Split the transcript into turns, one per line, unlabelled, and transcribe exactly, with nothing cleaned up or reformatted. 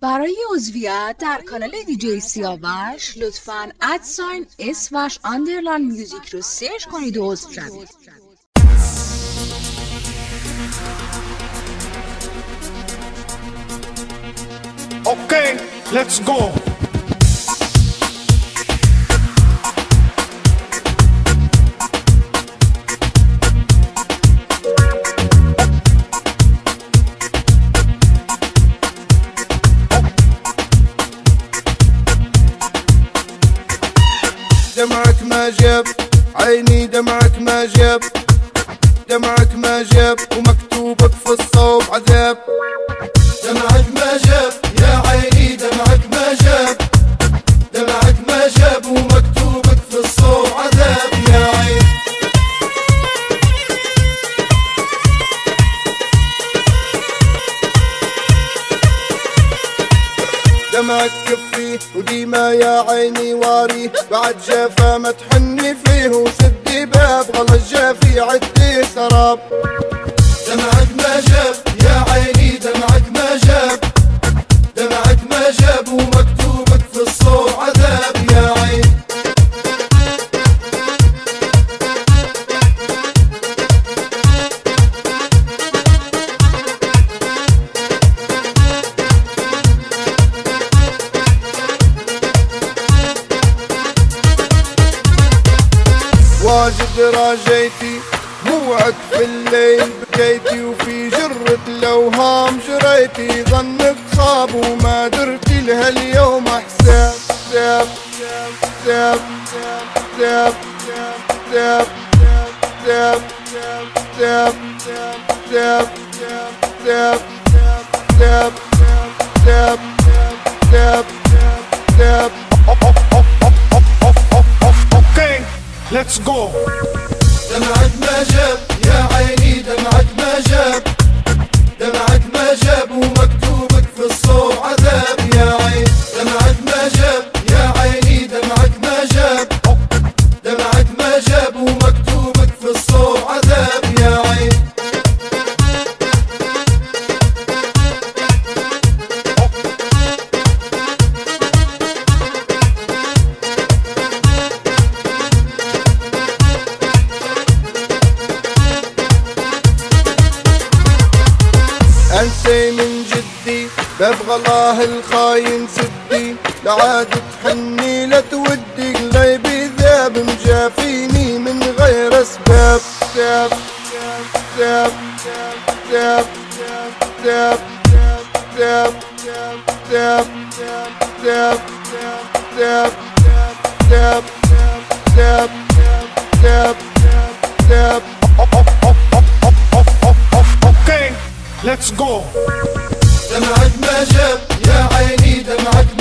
برای عضویت در کانال دیجی سیاوش لطفاً ادساین اسوش آندرلاین میوزیک رو سرچ کنید و عضو شوید.
Okay, let's go.
دمعك ما جاب عيني، دمعك ما جاب، دمعك ما جاب ومكتوبك في الصوب عذاب. دمعك ما جاب يا عيني، دمعك ما جاب، دمعك ما جاب ومكتوبك في الصوب عذاب يا عين. دمعك كفيه وديما يا عيني واريه، بعد جافا ما تحني فيه وسدي باب غلط جافي عدي سراب. دمعك ما جاب يا عيني، دمعك ما جاب، دمعك ما جاب ومكتوبك في الصوب عذاب يا عين. واجد راجيتي موعد في الليل بكيتي، وفي جرة الأوهام جريتي، ظنك خاب وما درتي لها اليوم حساب. حساب حساب حساب حساب حساب حساب حساب حساب حساب حساب حساب حساب.
Okay, let's go.
دمعك ما جاب يا عيني، دمعك ما جاب، دمعك ما جاب ومكتوبك في الصوب عذاب يا عين. دمعك ما جاب يا عيني، دمعك ما جاب، دمعك ما جاب ومكتوبك في الصوب عذاب يا عين. انسي من جدي باب غلاه الخاين سدي، لعاد تحني لا تودي قلبي ذاب مجافيني من غير اسباب. ساب ساب ساب ساب ساب ساب ساب ساب ساب ساب ساب ساب.
Okay, let's go.
دمعك ما جاب يا عيني، دمعك